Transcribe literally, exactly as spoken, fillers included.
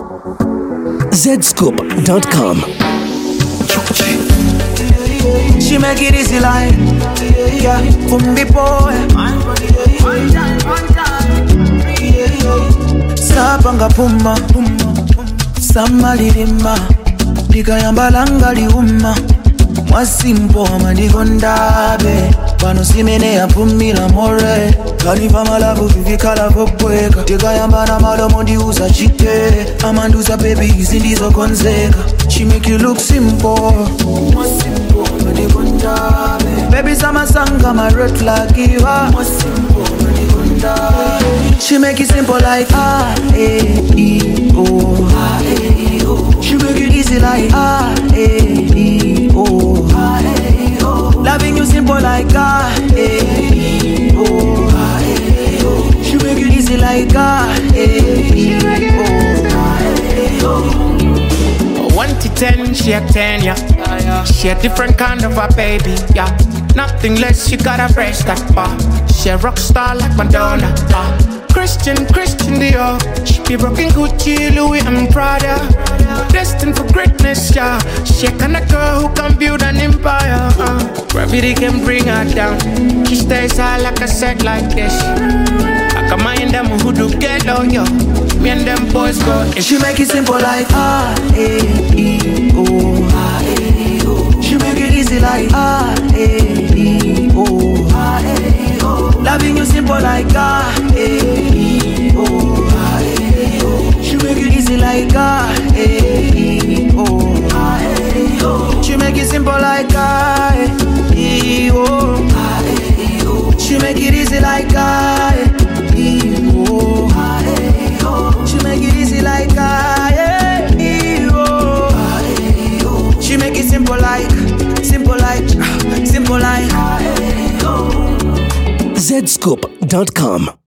zscoop dot com. She make it easy like, yeah, from the boy. Sapanga puma, samalirima, likayambalanga liuma, mwasimpo manigondabe, pano simene ya pumila more, kaniva malavu vivikala vopweka, likayambana malomo ndiuza chite, amanduza baby izindizo konzeka. She make you look simple, mwasimpo manigondabe, baby sama sanga ma red flag iwa, mwasimpo manigondabe. She make it simple like ah, eh, e, oh, ah, eh, oh. She make it easy like ah, eh, e, oh, ah, eh, oh. Loving you simple like ah, eh, e, oh, ah, eh, oh. She make it easy like ah, eh, e, oh, ah, eh, oh. One to ten, she a ten, yeah. She a different kind of a baby, yeah. Nothing less, she got a fresh that bar. She a rock star like Madonna, uh. Christian, Christian Dior. She be rocking Gucci, Louis and Prada. Destined for greatness, yeah. She a kind of girl who can build an empire, uh. Gravity can bring her down. She stays high like a set like this. I can mind them who do get low, yo. Me and them boys go. She make it simple like ah, eh, e, oh, ah, eh, oh. She make it easy like ah, eh, e, oh, ah, eh, oh. Loving you simple like ah, eh, e, oh, ah, eh, oh. She make it easy like ah, eh, e, oh, ah, eh, oh. She make it simple like ah, eh, e, oh, ah, eh, oh. She make it easy like ah, eh, e, oh, ah, eh, oh. She make it easy like ah, eh, e, oh, ah, eh, oh. She make it simple like, simple like, simple like ah, eh, oh. zscoop dot com.